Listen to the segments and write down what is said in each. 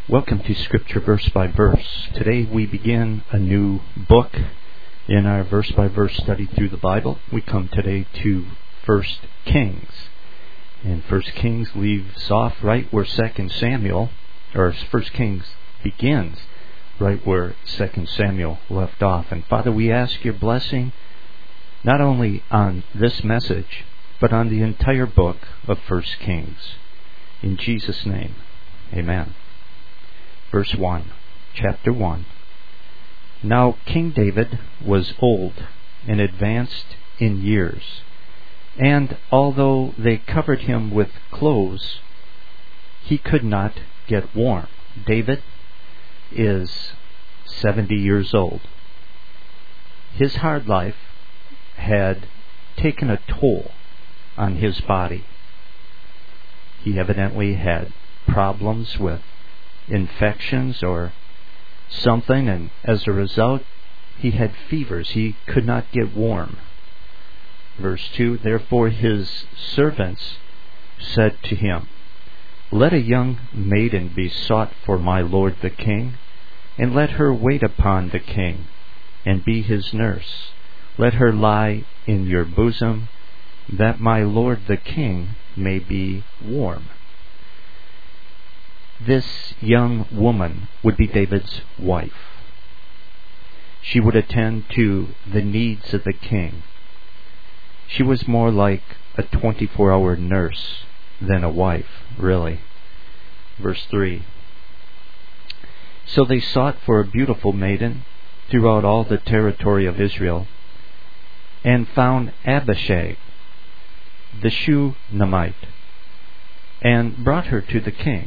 Welcome to Scripture Verse by Verse. Today we begin a new book in our verse by verse study through the Bible. We come today to 1 Kings. And 1 Kings leaves off right where 2 Samuel, or 1 Kings begins right where 2 Samuel left off. And Father, we ask your blessing not only on this message, but on the entire book of 1 Kings. In Jesus' name, amen. Verse 1, chapter 1. Now King David was old and advanced in years, and although they covered him with clothes, he could not get warm. David is 70 years old. His hard life had taken a toll on his body. He evidently had problems with infections or something, and as a result he had fevers. He could not get warm. Verse 2, therefore his servants said to him, let a young maiden be sought for my lord the king, and let her wait upon the king, and be his nurse. Let her lie in your bosom, that my lord the king may be warm. This young woman would be David's wife. She would attend to the needs of the king. She was more like a 24-hour nurse than a wife, really. Verse 3. So they sought for a beautiful maiden throughout all the territory of Israel, and found Abishag, the Shunammite, and brought her to the king.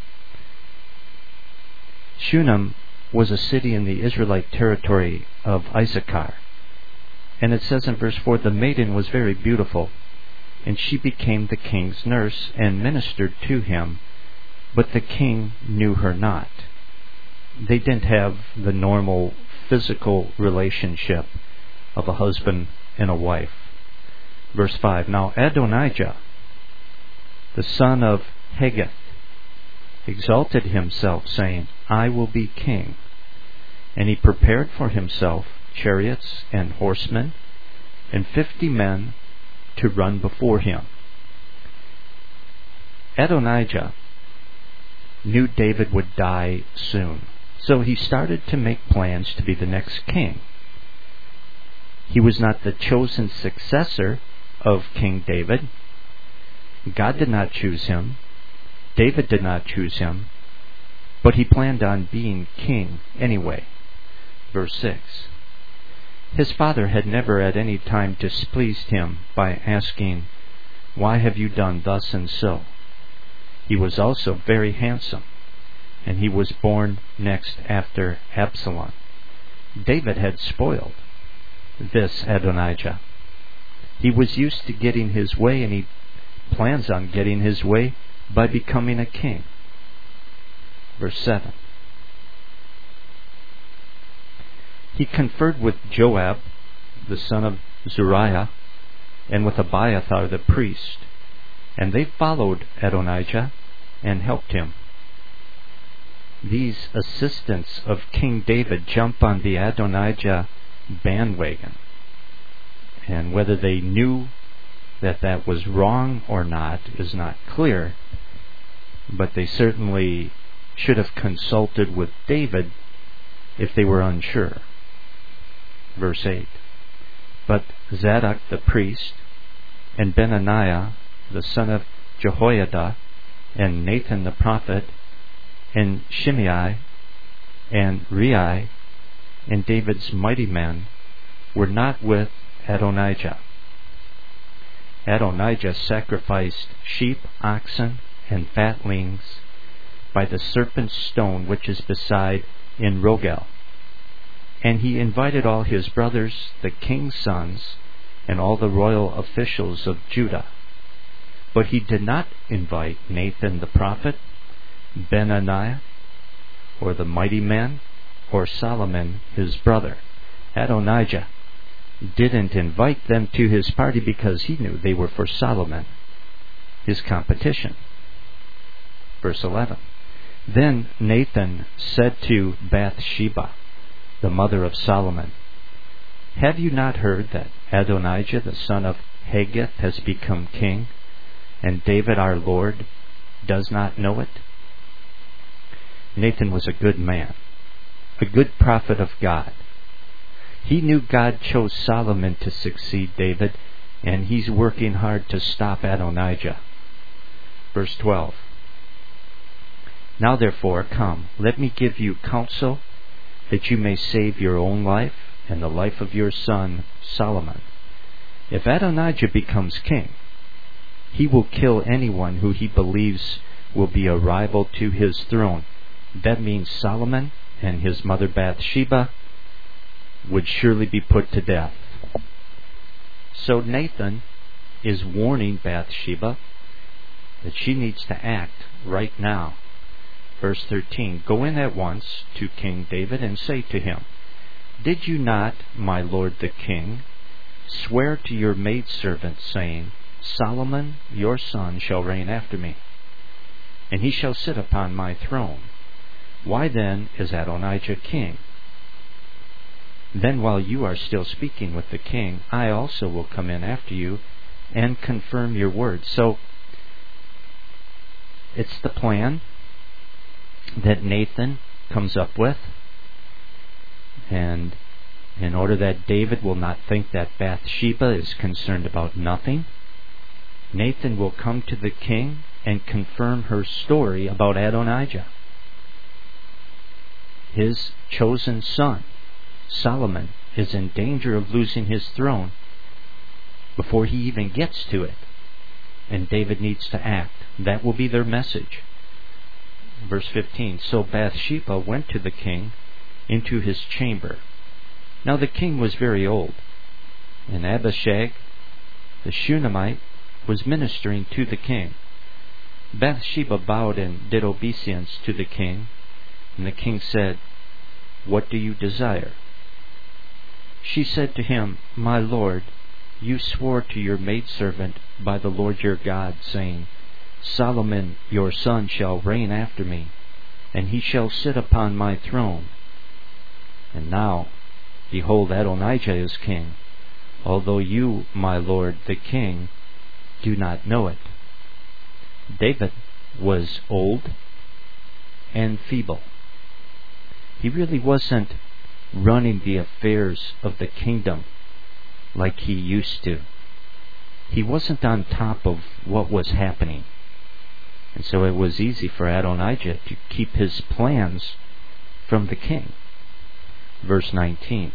Shunem was a city in the Israelite territory of Issachar. And it says in verse 4, the maiden was very beautiful, and she became the king's nurse and ministered to him, but the king knew her not. They didn't have the normal physical relationship of a husband and a wife. Verse 5, now Adonijah, the son of Haggith, exalted himself, saying, I will be king. And he prepared for himself chariots and horsemen, and 50 men to run before him. Adonijah knew David would die soon, so he started to make plans to be the next king. He was not the chosen successor of King David. God did not choose him. David did not choose him, but he planned on being king anyway. Verse 6. His father had never at any time displeased him by asking, why have you done thus and so? He was also very handsome, and he was born next after Absalom. David had spoiled this Adonijah. He was used to getting his way, and he plans on getting his way by becoming a king. Verse 7. He conferred with Joab, the son of Zeruiah, and with Abiathar the priest, and they followed Adonijah and helped him. These assistants of King David jump on the Adonijah bandwagon, and whether they knew that was wrong or not is not clear, but they certainly should have consulted with David if they were unsure. Verse 8. But Zadok the priest, and Benaniah the son of Jehoiada, and Nathan the prophet, and Shimei, and Rei, and David's mighty men were not with Adonijah. Adonijah sacrificed sheep, oxen, and fatlings by the serpent's stone which is beside En Rogel. And he invited all his brothers, the king's sons, and all the royal officials of Judah. But he did not invite Nathan the prophet, Benaniah, or the mighty men, or Solomon his brother. Adonijah didn't invite them to his party because he knew they were for Solomon, his competition. Verse 11. Then Nathan said to Bathsheba, the mother of Solomon, "Have you not heard that Adonijah the son of Haggith has become king, and David our Lord does not know it?" Nathan was a good man, a good prophet of God. He knew God chose Solomon to succeed David, and he's working hard to stop Adonijah. Verse 12. "Now therefore, come, let me give you counsel, that you may save your own life and the life of your son Solomon. If Adonijah becomes king, he will kill anyone who he believes will be a rival to his throne." That means Solomon and his mother Bathsheba would surely be put to death. So Nathan is warning Bathsheba that she needs to act right now. Verse 13, "Go in at once to King David and say to him, Did you not, my lord the king, swear to your maidservant, saying, Solomon your son shall reign after me, and he shall sit upon my throne? Why then is Adonijah king? Then while you are still speaking with the king, I also will come in after you and confirm your words." So it's the plan that Nathan comes up with, and in order that David will not think that Bathsheba is concerned about nothing, Nathan will come to the king and confirm her story about Adonijah. His chosen son, Solomon, is in danger of losing his throne before he even gets to it, and David needs to act. That will be their message. Verse 15, "So Bathsheba went to the king into his chamber. Now the king was very old, and Abishag the Shunammite was ministering to the king. Bathsheba bowed and did obeisance to the king, and the king said, What do you desire? She said to him, My lord, you swore to your maidservant by the Lord your God, saying, Solomon your son shall reign after me, and he shall sit upon my throne. And now, behold, Adonijah is king, although you, my lord the king, do not know it." David was old and feeble. He really wasn't running the affairs of the kingdom like he used to. He wasn't on top of what was happening. And so it was easy for Adonijah to keep his plans from the king. Verse 19.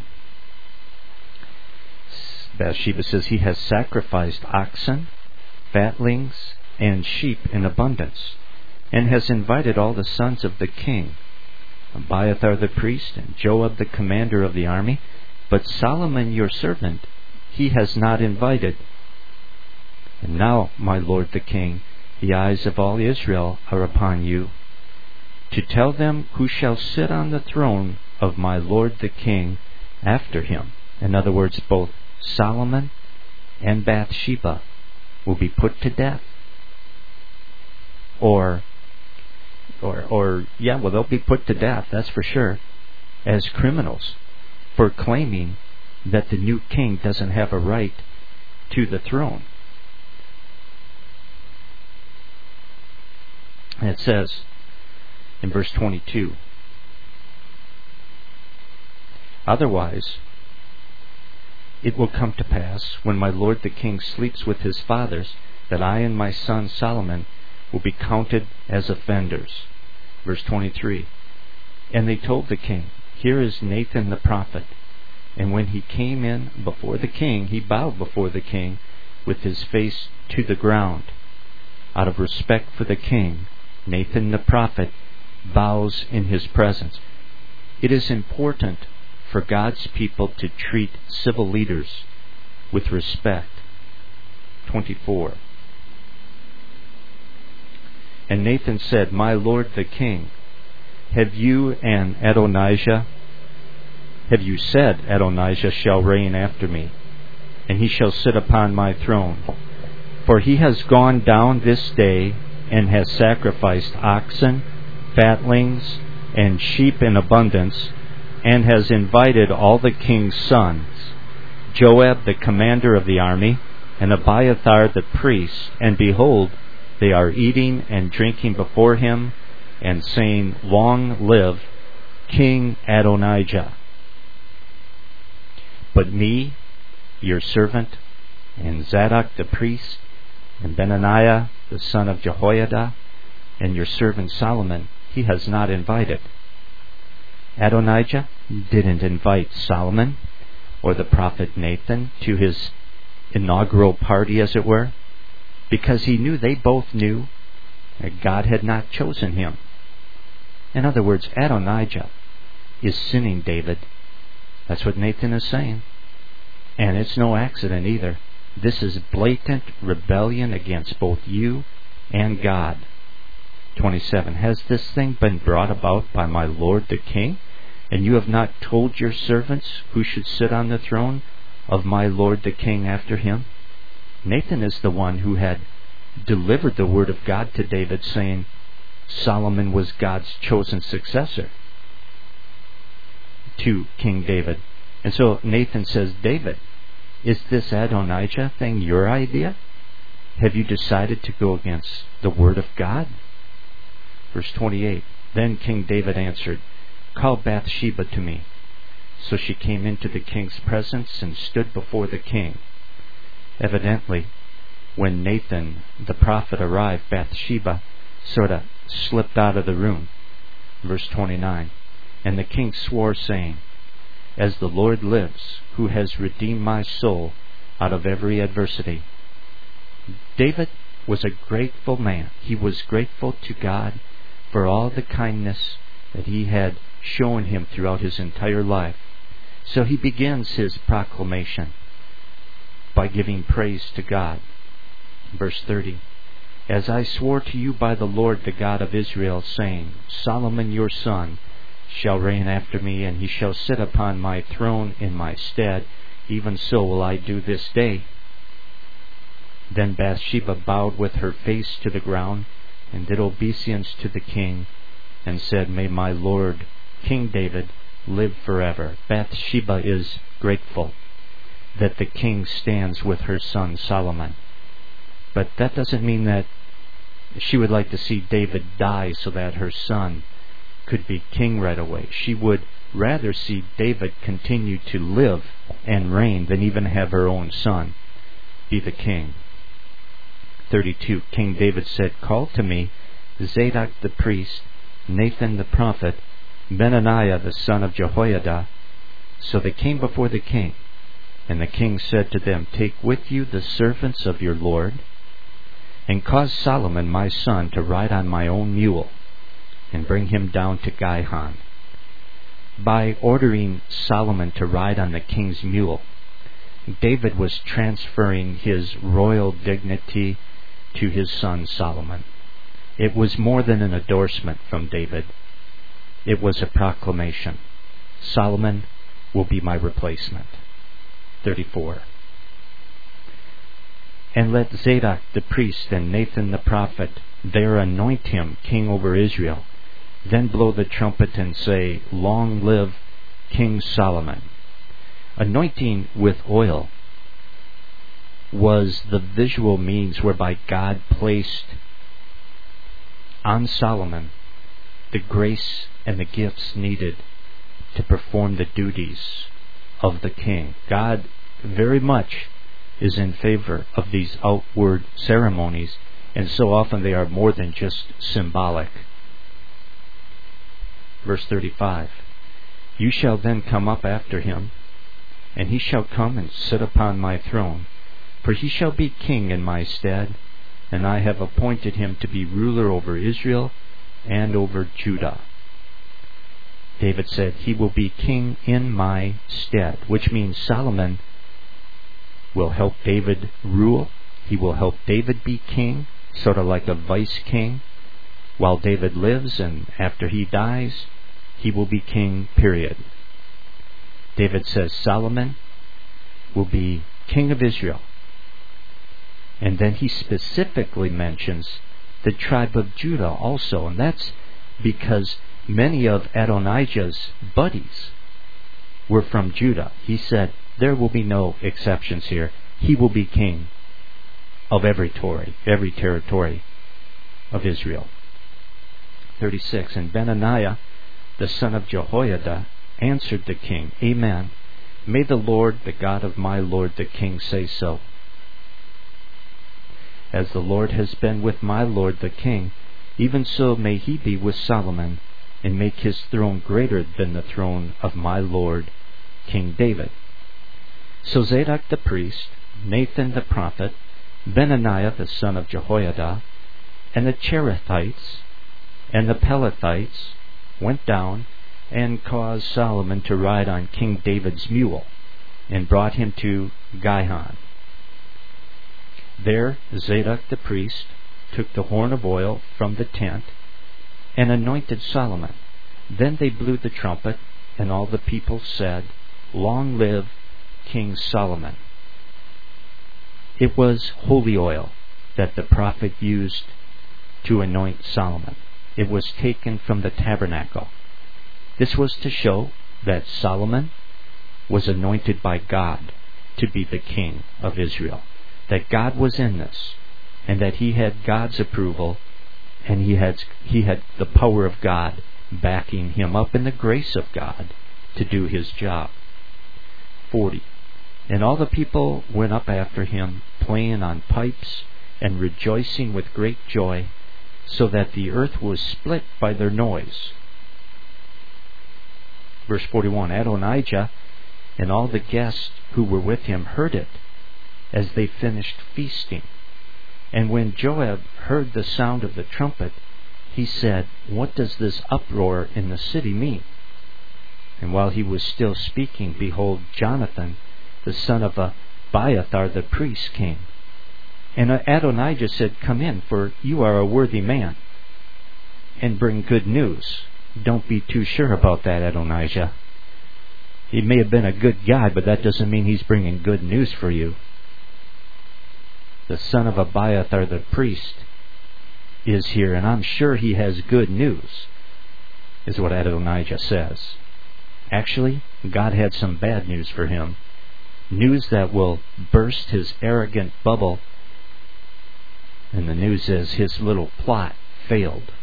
Bathsheba says, "He has sacrificed oxen, fatlings, and sheep in abundance, and has invited all the sons of the king, Abiathar the priest, and Joab the commander of the army. But Solomon your servant he has not invited. And now, my lord the king, the eyes of all Israel are upon you, to tell them who shall sit on the throne of my lord the king after him." In other words, both Solomon and Bathsheba will be put to death. They'll be put to death, that's for sure, as criminals for claiming that the new king doesn't have a right to the throne. And it says in verse 22, "Otherwise, it will come to pass, when my lord the king sleeps with his fathers, that I and my son Solomon will be counted as offenders." Verse 23, "And they told the king, Here is Nathan the prophet. And when he came in before the king, he bowed before the king with his face to the ground." Out of respect for the king, Nathan the prophet bows in his presence. It is important for God's people to treat civil leaders with respect. 24. "And Nathan said, My lord the king, have you said, Adonijah shall reign after me, and he shall sit upon my throne? For he has gone down this day, and has sacrificed oxen, fatlings, and sheep in abundance, and has invited all the king's sons, Joab the commander of the army, and Abiathar the priest, and behold, they are eating and drinking before him, and saying, Long live King Adonijah. But me, your servant, and Zadok the priest, and Benaniah the son of Jehoiada, and your servant Solomon, he has not invited. Adonijah didn't invite Solomon or the prophet Nathan to his inaugural party, as it were, because he knew they both knew that God had not chosen him. In other words, Adonijah is sinning David. That's what Nathan is saying. And it's no accident either. This is blatant rebellion against both you and God. 27. Has this thing been brought about by my lord the king? And you have not told your servants who should sit on the throne of my lord the king after him? Nathan is the one who had delivered the word of God to David, saying Solomon was God's chosen successor to King David. And so Nathan says, David, is this Adonijah thing your idea? Have you decided to go against the word of God? Verse 28. Then King David answered, Call Bathsheba to me. So she came into the king's presence and stood before the king. Evidently, when Nathan the prophet arrived, Bathsheba sort of slipped out of the room. Verse 29. And the king swore, saying, As the Lord lives, who has redeemed my soul out of every adversity. David was a grateful man. He was grateful to God for all the kindness that he had shown him throughout his entire life. So he begins his proclamation by giving praise to God. Verse 30. As I swore to you by the Lord, the God of Israel, saying, Solomon your son shall reign after me, and he shall sit upon my throne in my stead, even so will I do this day. Then Bathsheba bowed with her face to the ground, and did obeisance to the king, and said, May my lord, King David, live forever. Bathsheba is grateful that the king stands with her son Solomon. But that doesn't mean that she would like to see David die so that her son could be king right away. She would rather see David continue to live and reign than even have her own son be the king. 32. King David said, Call to me Zadok the priest, Nathan the prophet, Benaniah the son of Jehoiada. So they came before the king. And the king said to them, Take with you the servants of your lord, and cause Solomon my son to ride on my own mule, and bring him down to Gihon. By ordering Solomon to ride on the king's mule, David was transferring his royal dignity to his son Solomon. It was more than an endorsement from David. It was a proclamation. Solomon will be my replacement. 34. And let Zadok the priest and Nathan the prophet there anoint him king over Israel. Then blow the trumpet and say, Long live King Solomon. Anointing with oil was the visual means whereby God placed on Solomon the grace and the gifts needed to perform the duties of the king. God very much is in favor of these outward ceremonies, and so often they are more than just symbolic. Verse 35. You shall then come up after him, and he shall come and sit upon my throne, for he shall be king in my stead, and I have appointed him to be ruler over Israel and over Judah. David said, He will be king in my stead, which means Solomon will help David rule. He will help David be king, sort of like a vice king, while David lives, and after he dies, he will be king, period. David says Solomon will be king of Israel. And then he specifically mentions the tribe of Judah also, and that's because many of Adonijah's buddies were from Judah. He said, there will be no exceptions here. He will be king of every territory of Israel. 36. And Benaniah, the son of Jehoiada, answered the king, Amen. May the Lord, the God of my Lord the king, say so. As the Lord has been with my Lord the king, even so may he be with Solomon, and make his throne greater than the throne of my Lord King David. So Zadok the priest, Nathan the prophet, Benaniah the son of Jehoiada, and the Cherethites and the Pelethites went down and caused Solomon to ride on King David's mule, and brought him to Gihon. There Zadok the priest took the horn of oil from the tent and anointed Solomon. Then they blew the trumpet, and all the people said, Long live King Solomon. It was holy oil that the prophet used to anoint Solomon. It was taken from the tabernacle. This was to show that Solomon was anointed by God to be the king of Israel, that God was in this, and that he had God's approval, and he had the power of God backing him up, and the grace of God to do his job. 40. And all the people went up after him, playing on pipes and rejoicing with great joy, so that the earth was split by their noise. Verse 41. Adonijah and all the guests who were with him heard it as they finished feasting. And when Joab heard the sound of the trumpet, he said, What does this uproar in the city mean? And while he was still speaking, behold, Jonathan, the son of Abiathar the priest, came. And Adonijah said, Come in, for you are a worthy man, and bring good news. Don't be too sure about that, Adonijah. He may have been a good guy, but that doesn't mean he's bringing good news for you. The son of Abiathar the priest is here, and I'm sure he has good news, is what Adonijah says. Actually, God had some bad news for him. News that will burst his arrogant bubble. And the news is his little plot failed.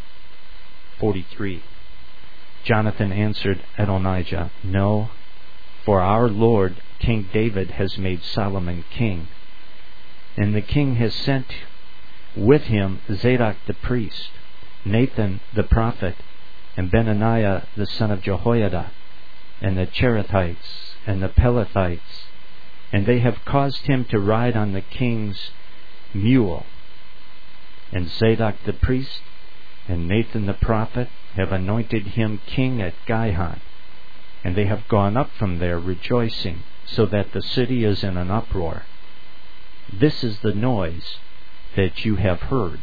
43. Jonathan answered Adonijah, No, for our Lord King David has made Solomon king, and the king has sent with him Zadok the priest, Nathan the prophet, and Benaniah the son of Jehoiada, and the Cherethites and the Pelethites, and they have caused him to ride on the king's mule. And Zadok the priest and Nathan the prophet have anointed him king at Gihon, and they have gone up from there rejoicing, so that the city is in an uproar. This is the noise that you have heard.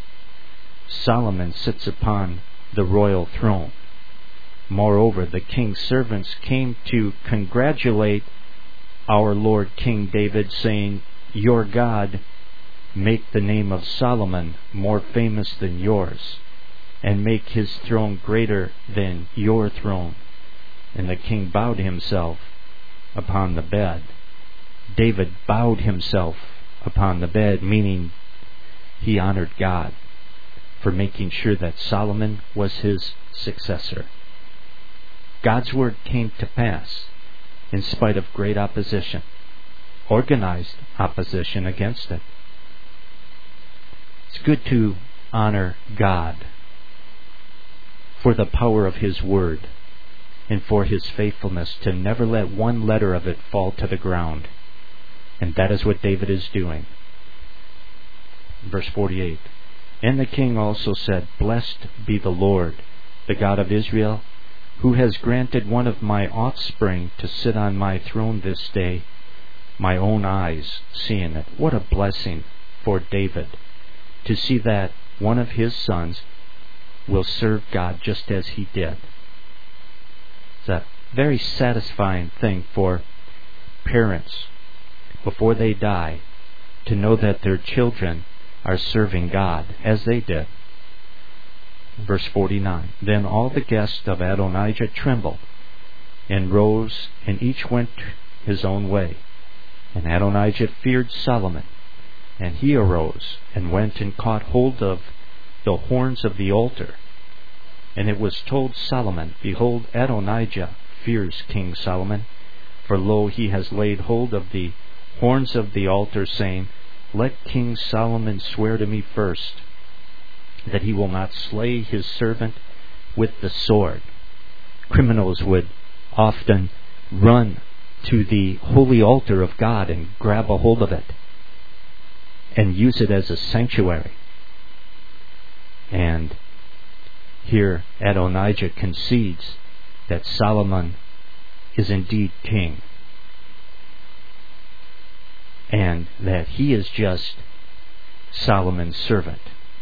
Solomon sits upon the royal throne. Moreover, the king's servants came to congratulate our Lord King David, saying, Your God make the name of Solomon more famous than yours, and make his throne greater than your throne. And the king bowed himself upon the bed. David bowed himself upon the bed, meaning he honored God for making sure that Solomon was his successor. God's word came to pass in spite of great opposition, organized opposition against it. It's good to honor God for the power of His word and for His faithfulness to never let one letter of it fall to the ground. And that is what David is doing. Verse 48. And the king also said, Blessed be the Lord, the God of Israel, who has granted one of my offspring to sit on my throne this day, my own eyes seeing it. What a blessing for David to see that one of his sons will serve God just as he did. It's a very satisfying thing for parents before they die to know that their children are serving God as they did. Verse 49. Then all the guests of Adonijah trembled, and rose, and each went his own way. And Adonijah feared Solomon. And he arose, and went and caught hold of the horns of the altar. And it was told Solomon, Behold, Adonijah fears King Solomon, for lo, he has laid hold of the horns of the altar, saying, Let King Solomon swear to me first, that he will not slay his servant with the sword. Criminals would often run to the holy altar of God and grab a hold of it and use it as a sanctuary. And here Adonijah concedes that Solomon is indeed king, and that he is just Solomon's servant.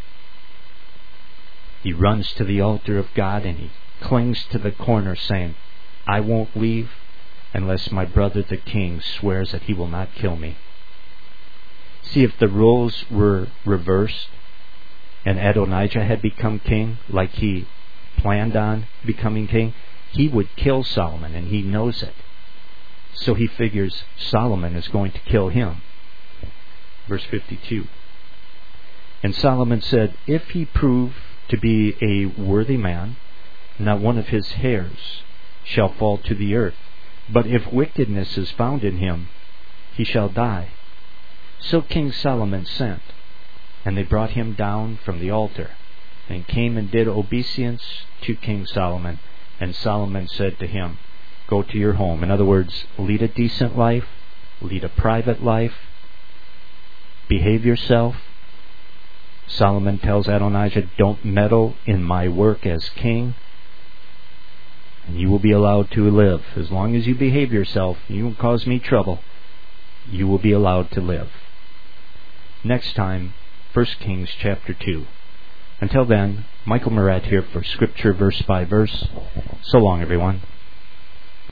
He runs to the altar of God and he clings to the corner, saying, I won't leave unless my brother the king swears that he will not kill me. See, if the roles were reversed and Adonijah had become king, like he planned on becoming king, he would kill Solomon, and he knows it. So he figures Solomon is going to kill him. Verse 52. And Solomon said, If he prove to be a worthy man, not one of his hairs shall fall to the earth. But if wickedness is found in him, he shall die. So King Solomon sent, and they brought him down from the altar, and came and did obeisance to King Solomon. And Solomon said to him, Go to your home. In other words, lead a decent life, lead a private life, behave yourself. Solomon tells Adonijah, Don't meddle in my work as king, and you will be allowed to live. As long as you behave yourself, you won't cause me trouble, you will be allowed to live. Next time, 1 Kings chapter 2. Until then, Michael Moret here for Scripture Verse by Verse. So long, everyone.